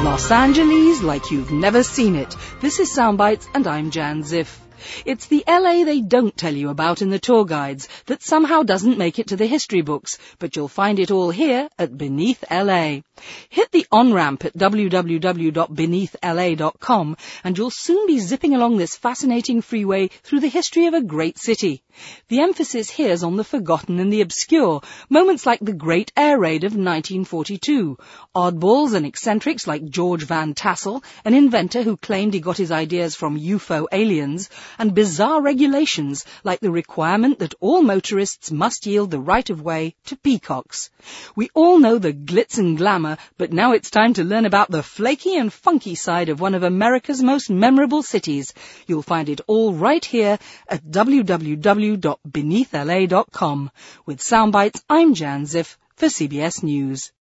Los Angeles like you've never seen it. This is Soundbites and I'm Jan Ziff. It's the LA they don't tell you about in the tour guides that somehow doesn't make it to the history books, but you'll find it all here at Beneath LA. Hit the on-ramp at www.beneathla.com and you'll soon be zipping along this fascinating freeway through the history of a great city. The emphasis here is on the forgotten and the obscure, moments like the Great Air Raid of 1942, oddballs and eccentrics like George Van Tassel, an inventor who claimed he got his ideas from UFO aliens, and bizarre regulations like the requirement that all motorists must yield the right-of-way to peacocks. We all know the glitz and glamour, but now it's time to learn about the flaky and funky side of one of America's most memorable cities. You'll find it all right here at www.beneathla.com. With Soundbites, I'm Jan Ziff for CBS News.